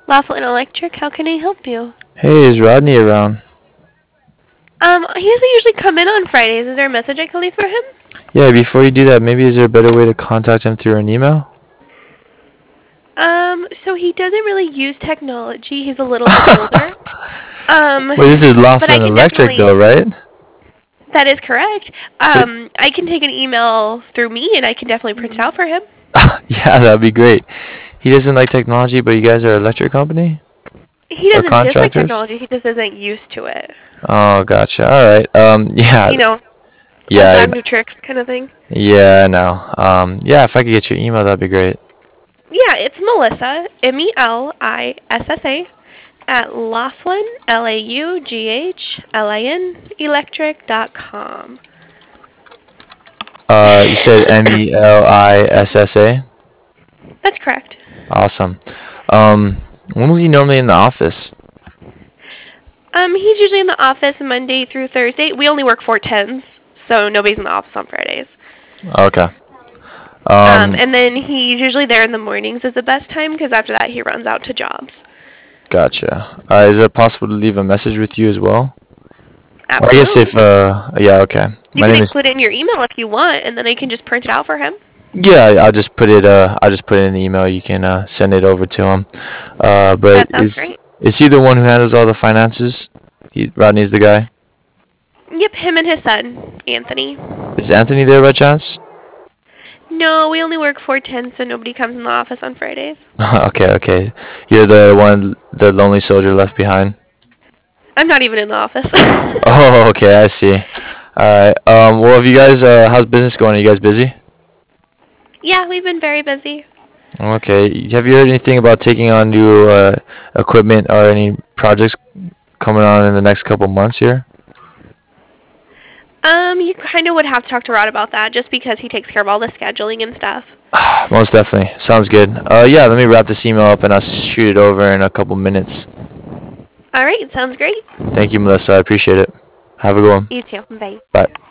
Laughlin Electric, how can I help you? Hey, is Rodney around? He doesn't usually come in on Fridays. Is there a message I can leave for him? Yeah, before you do that, maybe is there a better way to contact him through an email? So he doesn't really use technology. He's a little bit older. Well, this is But I Laughlin can Electric definitely. though, right? That is correct. But I can take an email through me, and I can definitely print it out for him. yeah, that'd be great. He doesn't like technology, but you guys are an electric company He or doesn't dislike contractors? technology. He just isn't used to it. Oh, gotcha. All right. Yeah, You know, old yeah, dog new tricks kind of thing. yeah. I know. Yeah. If I could get your email, that'd be great. Yeah, it's Melissa, Melissa, at Laughlin, Laughlin, electric.com. You said Melissa. That's correct. Awesome. When was he normally in the office? He's usually in the office Monday through Thursday. We only work 4/10s, so nobody's in the office on Fridays. Okay. Um, And then he's usually there in the mornings is the best time because after that he runs out to jobs. Gotcha. Is it possible to leave a message with you as well? Or I guess if, Absolutely. yeah, okay. You My can name is, include it in your email if you want, and then I can just print it out for him. yeah, I'll just put it in the email. You can, send it over to him. That But sounds great. is he the one who handles all the finances? Rodney's the guy? Yep, him and his son, Anthony. Is Anthony there by chance? No, we only work 4/10, so nobody comes in the office on Fridays. Okay, okay. You're the one, the lonely soldier left behind? I'm not even in the office. Oh, okay, I see. Alright, well, have you guys, how's business going? Are you guys busy? Yeah, we've been very busy. Okay. Have you heard anything about taking on new equipment or any projects coming on in the next couple months here? You kind of would have to talk to Rod about that, just because he takes care of all the scheduling and stuff. Most definitely. Sounds good. Yeah, let me wrap this email up and I'll shoot it over in a couple minutes. All right, sounds great. Thank you, Melissa. I appreciate it. Have a good one. You too. Bye. Bye.